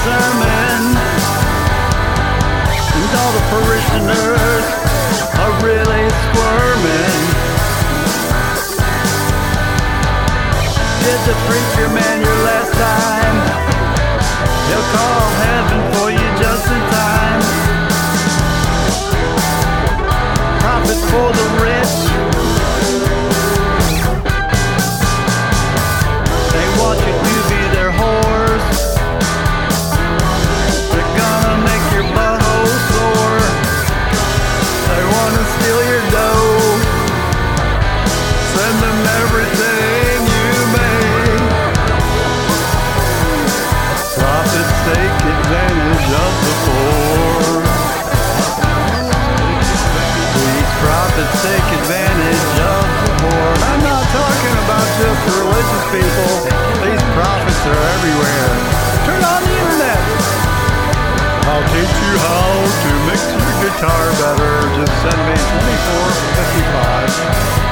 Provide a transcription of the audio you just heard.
sermon, and all the parishioners are really squirming. Did the preacher man your last time? He'll call heaven for you just in time. Profits for the rich, they want you to be their whores. They're gonna make your butthole sore. They wanna steal your dough. Send them everything you made. Prophets take advantage of the poor. These prophets take advantage of the poor. I'm not talking about just the religious people. These prophets are everywhere. Turn on the internet. I'll teach you how to mix your guitar better. Just send me $24.55.